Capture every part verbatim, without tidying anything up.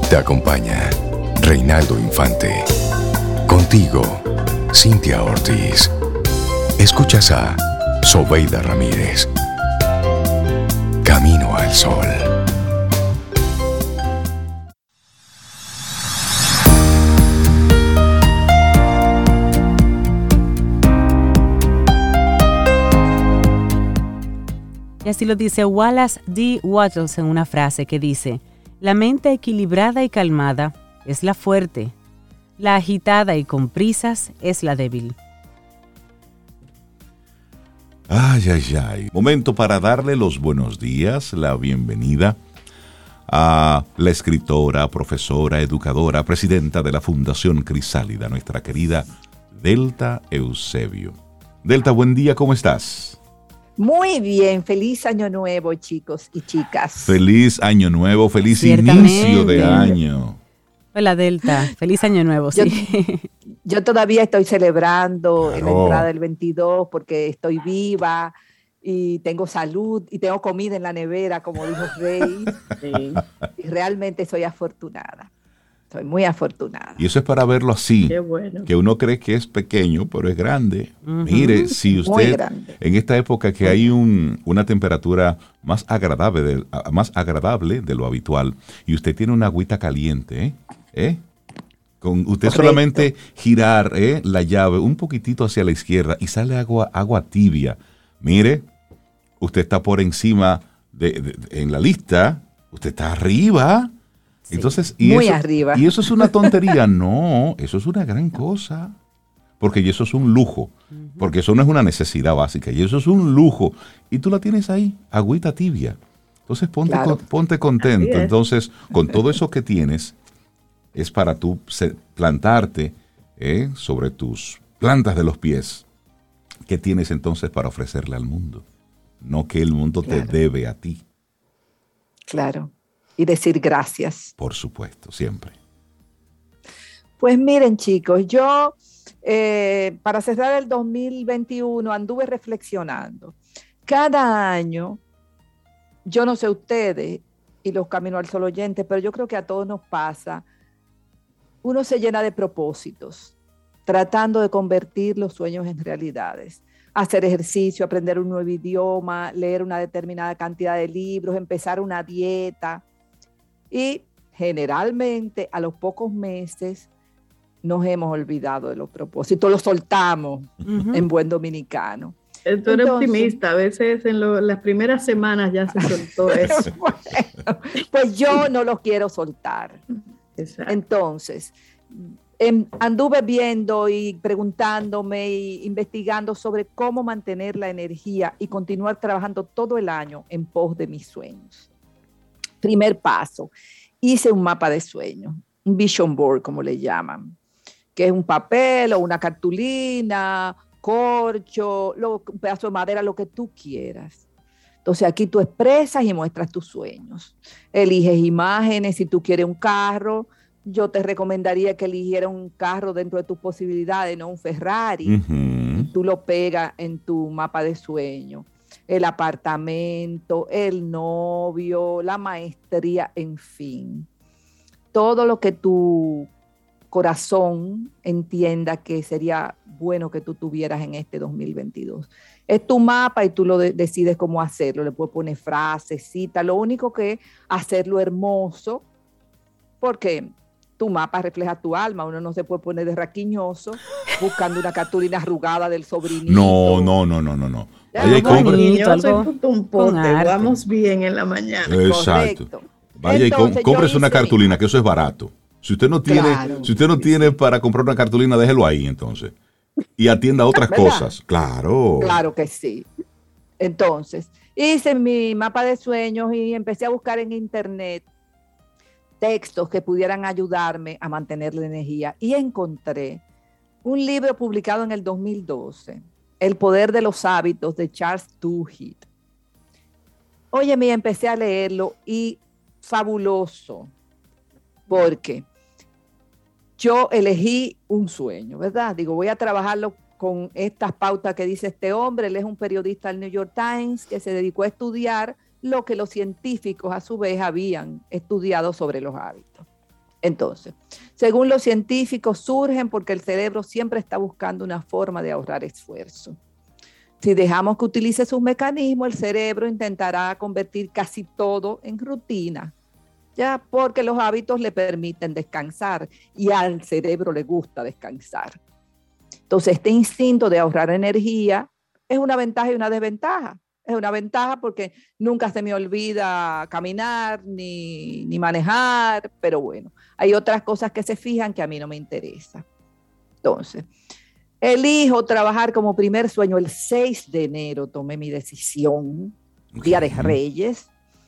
Te acompaña Reinaldo Infante. Contigo, Cintia Ortiz. Escuchas a Sobeida Ramírez. Camino al Sol. Y así lo dice Wallace D. Wattles en una frase que dice: la mente equilibrada y calmada es la fuerte, la agitada y con prisas es la débil. Ay, ay, ay. Momento para darle los buenos días, la bienvenida a la escritora, profesora, educadora, presidenta de la Fundación Crisálida, nuestra querida Delta Eusebio. Delta, buen día, ¿cómo estás? Muy bien, feliz año nuevo, chicos y chicas. Feliz año nuevo, feliz inicio de año. Hola, Delta, feliz año nuevo, sí. Yo, yo todavía estoy celebrando Claro. la entrada del veintidós porque estoy viva y tengo salud y tengo comida en la nevera, como dijo Rey. Sí. Y realmente soy afortunada. Soy muy afortunada. Y eso es para verlo así, Qué bueno. que uno cree que es pequeño, pero es grande. Uh-huh. Mire, si usted, en esta época que hay un, una temperatura más agradable, de, más agradable de lo habitual, y usted tiene una agüita caliente, ¿eh? ¿Eh? Con usted Correcto. Solamente girar ¿eh? la llave un poquitito hacia la izquierda y sale agua, agua tibia. Mire, usted está por encima de, de, de, en la lista, usted está arriba. Sí, entonces, y muy eso, arriba. Y eso es una tontería. No, eso es una gran cosa. Porque eso es un lujo. Uh-huh. Porque eso no es una necesidad básica. Y eso es un lujo. Y tú la tienes ahí, agüita tibia. Entonces ponte, claro. con, ponte contento. Entonces, con todo eso que tienes, es para tú plantarte ¿eh? sobre tus plantas de los pies. ¿Qué tienes entonces para ofrecerle al mundo? No que el mundo claro. te debe a ti. Claro. Y decir gracias. Por supuesto, siempre. Pues miren, chicos, yo eh, para cerrar el dos mil veintiuno anduve reflexionando. Cada año, yo no sé ustedes y los Camino al Sol oyentes, pero yo creo que a todos nos pasa, uno se llena de propósitos, tratando de convertir los sueños en realidades. Hacer ejercicio, aprender un nuevo idioma, leer una determinada cantidad de libros, empezar una dieta. Y generalmente a los pocos meses nos hemos olvidado de los propósitos, los soltamos uh-huh. en buen dominicano. Tú eres Entonces, optimista, a veces en lo, las primeras semanas ya se soltó eso. Bueno, pues yo no los quiero soltar. Exacto. Entonces, em, anduve viendo y preguntándome e investigando sobre cómo mantener la energía y continuar trabajando todo el año en pos de mis sueños. Primer paso, hice un mapa de sueños, un vision board, como le llaman, que es un papel o una cartulina, corcho, lo, un pedazo de madera, lo que tú quieras. Entonces aquí tú expresas y muestras tus sueños. Eliges imágenes, si tú quieres un carro, yo te recomendaría que eligieras un carro dentro de tus posibilidades, no un Ferrari. Uh-huh. Tú lo pegas en tu mapa de sueños. El apartamento, el novio, la maestría, en fin. Todo lo que tu corazón entienda que sería bueno que tú tuvieras en este dos mil veintidós. Es tu mapa y tú lo de- decides cómo hacerlo. Le puedes poner frases, citas. Lo único que es hacerlo hermoso, porque tu mapa refleja tu alma. Uno no se puede poner de raquiñoso buscando una cartulina arrugada del sobrinito. No, no, no, no, no, no. Vaya y compre. Yo soy tutumpote, vamos bien en la mañana. Exacto. Correcto. Vaya Entonces, y cómprese una hice... cartulina, que eso es barato. Si usted no tiene, claro. si usted no tiene para comprar una cartulina, déjelo ahí entonces. Y atienda a otras ¿verdad? cosas. Claro. Claro que sí. Entonces, hice mi mapa de sueños y empecé a buscar en internet textos que pudieran ayudarme a mantener la energía. Y encontré un libro publicado en el dos mil doce, El poder de los hábitos, de Charles Duhigg. Oye, me empecé a leerlo y fabuloso, porque yo elegí un sueño, ¿verdad? Digo, voy a trabajarlo con estas pautas que dice este hombre. Él es un periodista del New York Times que se dedicó a estudiar lo que los científicos a su vez habían estudiado sobre los hábitos. Entonces, según los científicos, surgen porque el cerebro siempre está buscando una forma de ahorrar esfuerzo. Si dejamos que utilice sus mecanismos, el cerebro intentará convertir casi todo en rutina, ya, porque los hábitos le permiten descansar y al cerebro le gusta descansar. Entonces, este instinto de ahorrar energía es una ventaja y una desventaja. Es una ventaja porque nunca se me olvida caminar ni, ni manejar, pero bueno, hay otras cosas que se fijan que a mí no me interesan. Entonces, elijo trabajar como primer sueño. El seis de enero tomé mi decisión, okay. Día de Reyes,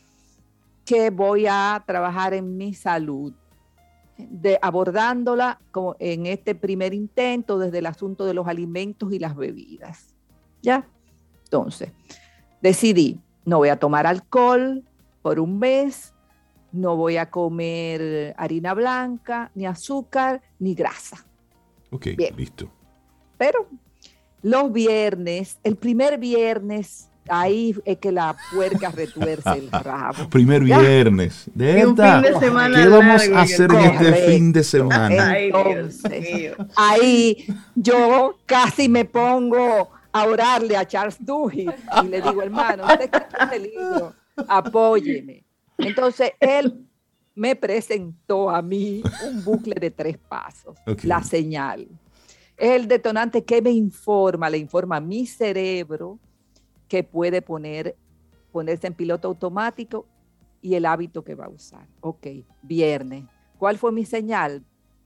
que voy a trabajar en mi salud, de, abordándola como en este primer intento desde el asunto de los alimentos y las bebidas. ¿Ya? Entonces, decidí, no voy a tomar alcohol por un mes, no voy a comer harina blanca, ni azúcar, ni grasa. Ok, bien. Listo. Pero los viernes, el primer viernes, ahí es que la puerca retuerce el rabo. Primer viernes. De un fin de semana ¿Qué largo, vamos a hacer en este correcto. fin de semana? Entonces, ahí yo casi me pongo a orarle a Charles Duhigg y le digo, hermano, usted escribió este libro, apóyeme. Entonces, él me presentó a mí un bucle de tres pasos, okay. La señal. Es el detonante que me informa, le informa a mi cerebro que puede poner, ponerse en piloto automático y el hábito que va a usar. Ok, viernes. ¿Cuál fue mi señal?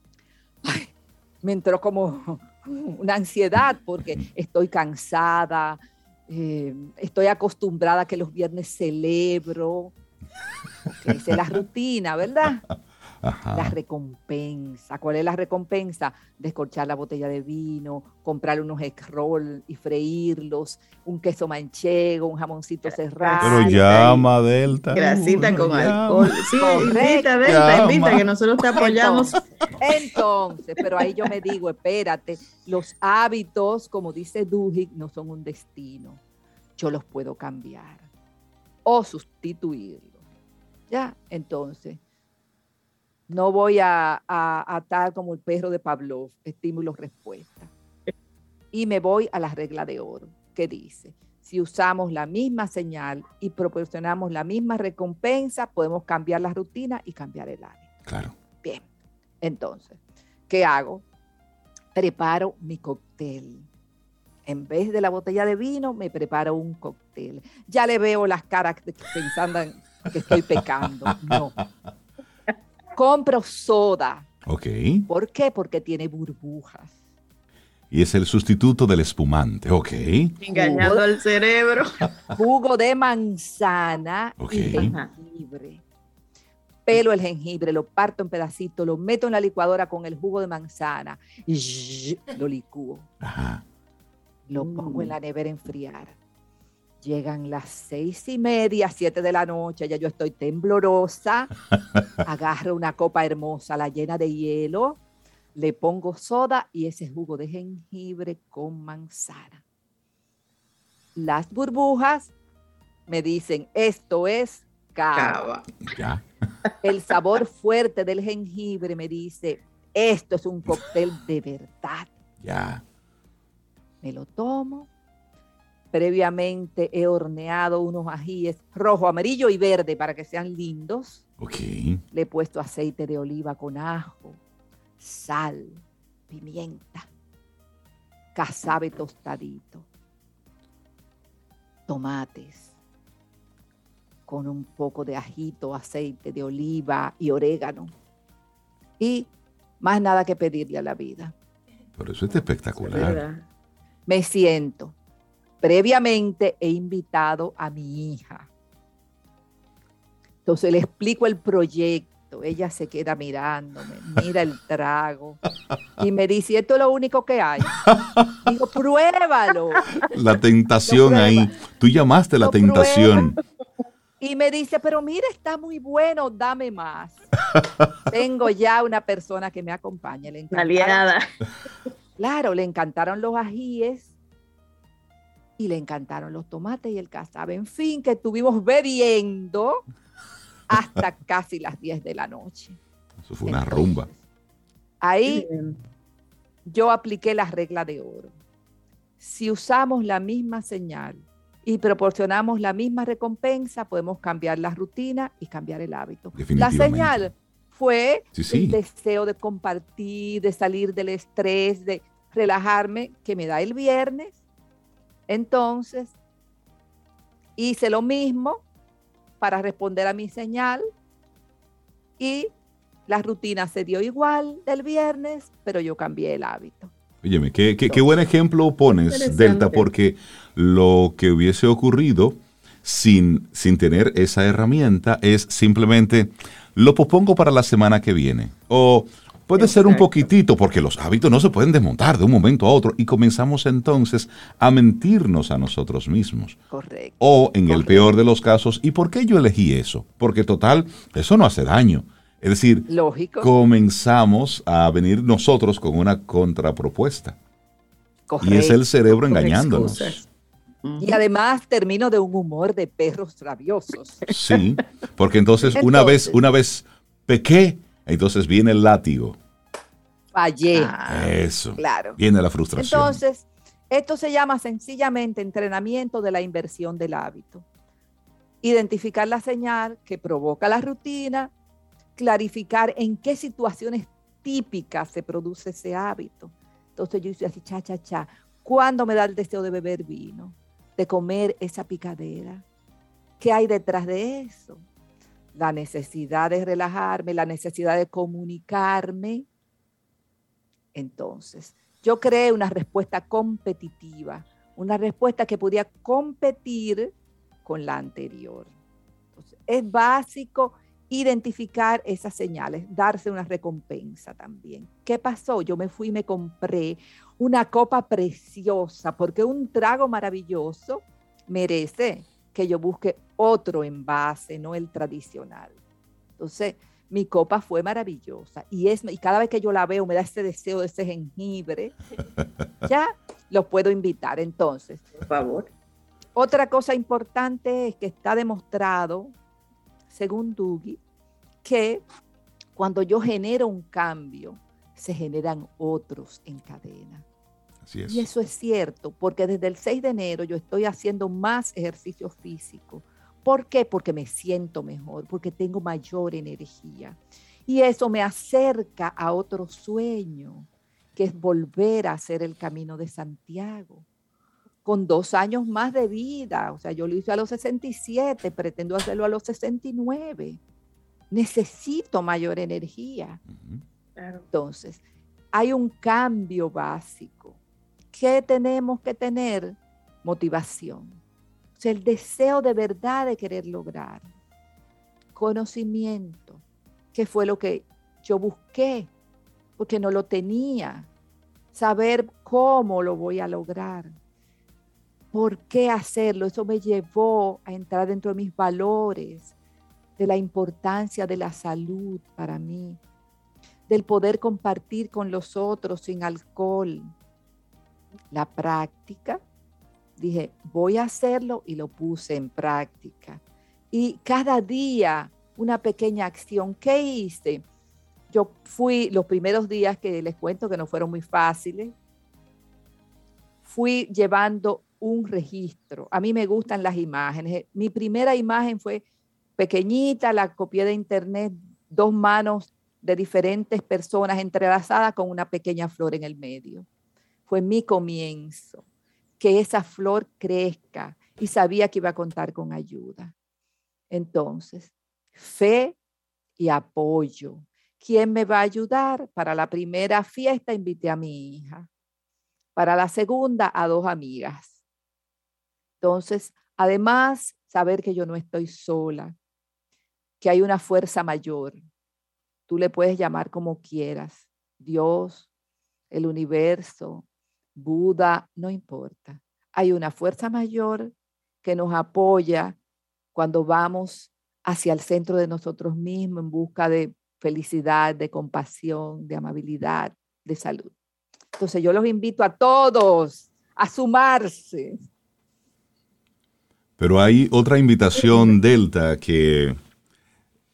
Ay, me entró como una ansiedad porque estoy cansada, eh, estoy acostumbrada a que los viernes celebro. Okay, esa es la rutina, ¿verdad? Ajá. La recompensa. ¿Cuál es la recompensa? Descorchar la botella de vino, comprar unos egg roll y freírlos, un queso manchego, un jamoncito serrano. Pero llama, Delta. Grasita uh, con llama. alcohol. Sí, invita, Delta, llama. Invita, que nosotros te apoyamos. Entonces, entonces, pero ahí yo me digo, espérate, los hábitos, como dice Duhigg, no son un destino. Yo los puedo cambiar o sustituirlos. Ya, entonces, no voy a, a, a estar como el perro de Pavlov, estímulo-respuesta. Y me voy a la regla de oro, que dice, si usamos la misma señal y proporcionamos la misma recompensa, podemos cambiar la rutina y cambiar el hábito. Claro. Bien, entonces, ¿qué hago? Preparo mi cóctel. En vez de la botella de vino, me preparo un cóctel. Ya le veo las caras pensando en que estoy pecando. No. Compro soda. Ok. ¿Por qué? Porque tiene burbujas. Y es el sustituto del espumante. Ok. Engañando jugo, al cerebro. Jugo de manzana okay. Y jengibre. Pelo el jengibre, lo parto en pedacitos, lo meto en la licuadora con el jugo de manzana y lo licúo. Ajá. Lo pongo en la nevera a enfriar. Llegan las seis y media, siete de la noche, ya yo estoy temblorosa, agarro una copa hermosa, la llena de hielo, le pongo soda y ese jugo de jengibre con manzana. Las burbujas me dicen, esto es cava. Ya. El sabor fuerte del jengibre me dice, esto es un cóctel de verdad. Ya. Me lo tomo. Previamente he horneado unos ajíes rojo, amarillo y verde para que sean lindos. Okay. Le he puesto aceite de oliva con ajo, sal, pimienta, casabe tostadito, tomates con un poco de ajito, aceite de oliva y orégano. Y más nada que pedirle a la vida. Pero eso es espectacular. Es Me siento. Previamente he invitado a mi hija. Entonces le explico el proyecto. Ella se queda mirándome, mira el trago y me dice, esto es lo único que hay. Digo, pruébalo. La tentación ahí. Tú llamaste la tentación. Y me dice, pero mira, está muy bueno, dame más. Tengo ya una persona que me acompaña. Le aliada. Claro, le encantaron los ajíes. Y le encantaron los tomates y el casabe. En fin, que estuvimos bebiendo hasta casi las diez de la noche. Eso fue una Entonces, rumba. Ahí yo apliqué la regla de oro. Si usamos la misma señal y proporcionamos la misma recompensa, podemos cambiar la rutina y cambiar el hábito. La señal fue sí, sí. el deseo de compartir, de salir del estrés, de relajarme, que me da el viernes. Entonces, hice lo mismo para responder a mi señal y la rutina se dio igual del viernes, pero yo cambié el hábito. Óyeme, qué, qué, qué buen ejemplo pones, Delta, porque lo que hubiese ocurrido sin, sin tener esa herramienta es simplemente lo pospongo para la semana que viene. O puede Exacto. ser un poquitito, porque los hábitos no se pueden desmontar de un momento a otro y comenzamos entonces a mentirnos a nosotros mismos. Correcto. O en Correcto. el peor de los casos, ¿y por qué yo elegí eso? Porque total, eso no hace daño. Es decir, Lógico. comenzamos a venir nosotros con una contrapropuesta. Correcto. Y es el cerebro engañándonos. Y además termino de un humor de perros rabiosos. Sí, porque entonces, entonces una vez, una vez pequé, entonces viene el látigo. Fallé. Ah, Eso. Claro. Viene la frustración. Entonces, esto se llama sencillamente entrenamiento de la inversión del hábito. Identificar la señal que provoca la rutina, clarificar en qué situaciones típicas se produce ese hábito. Entonces yo hice así, cha, cha, cha. ¿Cuándo me da el deseo de beber vino? De comer esa picadera. ¿Qué hay detrás de eso? La necesidad de relajarme, la necesidad de comunicarme. Entonces, yo creé una respuesta competitiva, una respuesta que podía competir con la anterior. Entonces, es básico identificar esas señales, darse una recompensa también. ¿Qué pasó? Yo me fui y me compré una copa preciosa, porque un trago maravilloso merece que yo busque otro envase, no el tradicional. Entonces, mi copa fue maravillosa y, es, y cada vez que yo la veo me da ese deseo de ese jengibre. Ya los puedo invitar. Entonces, por favor. Otra cosa importante es que está demostrado, según Dougie, que cuando yo genero un cambio, se generan otros en cadena. Así es. Y eso es cierto, porque desde el seis de enero yo estoy haciendo más ejercicio físico. ¿Por qué? Porque me siento mejor, porque tengo mayor energía. Y eso me acerca a otro sueño, que es volver a hacer el Camino de Santiago. Con dos años más de vida, o sea, yo lo hice a los sesenta y siete, pretendo hacerlo a los sesenta y nueve. Necesito mayor energía. Uh-huh. Claro. Entonces, hay un cambio básico. ¿Qué tenemos que tener? Motivación. O sea, el deseo de verdad de querer lograr. Conocimiento, que fue lo que yo busqué, porque no lo tenía. Saber cómo lo voy a lograr. ¿Por qué hacerlo? Eso me llevó a entrar dentro de mis valores, de la importancia de la salud para mí, del poder compartir con los otros sin alcohol. La práctica, dije, voy a hacerlo y lo puse en práctica. Y cada día una pequeña acción. ¿Qué hice? Yo fui, los primeros días que les cuento que no fueron muy fáciles, fui llevando un registro. A mí me gustan las imágenes. Mi primera imagen fue pequeñita, la copié de internet, dos manos de diferentes personas entrelazadas con una pequeña flor en el medio. Fue mi comienzo, que esa flor crezca y sabía que iba a contar con ayuda. Entonces, fe y apoyo. ¿Quién me va a ayudar? Para la primera fiesta invité a mi hija. Para la segunda, a dos amigas. Entonces, además, saber que yo no estoy sola, que hay una fuerza mayor. Tú le puedes llamar como quieras, Dios, el universo, Buda, no importa. Hay una fuerza mayor que nos apoya cuando vamos hacia el centro de nosotros mismos en busca de felicidad, de compasión, de amabilidad, de salud. Entonces yo los invito a todos a sumarse. Pero hay otra invitación, Delta, que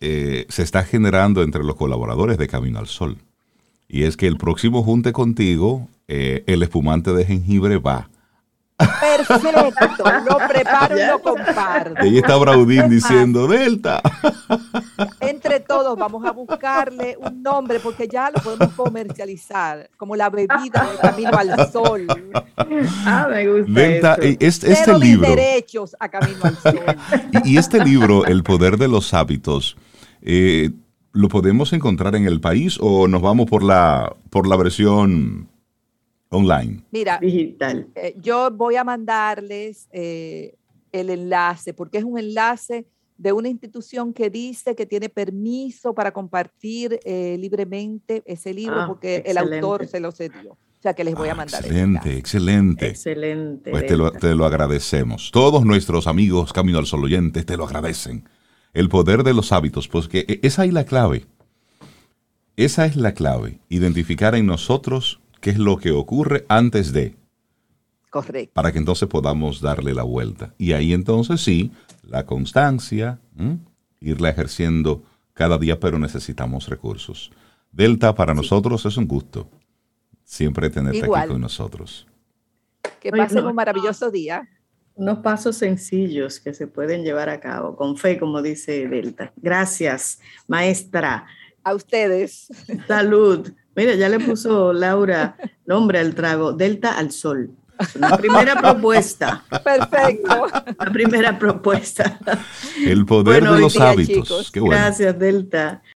eh, se está generando entre los colaboradores de Camino al Sol. Y es que el próximo junte contigo, eh, el espumante de jengibre va. Perfecto, lo preparo y lo comparto. Y ahí está Braudín diciendo, Delta. Entre todos vamos a buscarle un nombre porque ya lo podemos comercializar como la bebida de Camino al Sol. Ah, me gusta Delta, eso. este, este Cero libro. derechos a Camino al Sol. Y, y este libro, El poder de los hábitos, eh, ¿lo podemos encontrar en el país o nos vamos por la, por la versión online? Mira, digital. Eh, yo voy a mandarles eh, el enlace, porque es un enlace de una institución que dice que tiene permiso para compartir eh, libremente ese libro, Ah, porque excelente. el autor se lo cedió. O sea que les voy a Ah, mandar excelente, el excelente. Excelente. Pues te lo, te lo agradecemos. Todos nuestros amigos Camino al Sol oyentes te lo agradecen. El poder de los hábitos, pues que esa es la clave. Esa es la clave. Identificar en nosotros qué es lo que ocurre antes de. Correcto. Para que entonces podamos darle la vuelta. Y ahí entonces sí, la constancia, ¿m? irla ejerciendo cada día, pero necesitamos recursos. Delta, para sí. nosotros es un gusto siempre tenerte Igual. aquí con nosotros. Que pasen un maravilloso día. Unos pasos sencillos que se pueden llevar a cabo, con fe, como dice Delta. Gracias, maestra. A ustedes. Salud. Mira, ya le puso Laura nombre al trago, Delta al Sol. La primera propuesta. Perfecto. La primera propuesta. El poder bueno, de los día, hábitos. Chicos, Qué bueno. Gracias, Delta.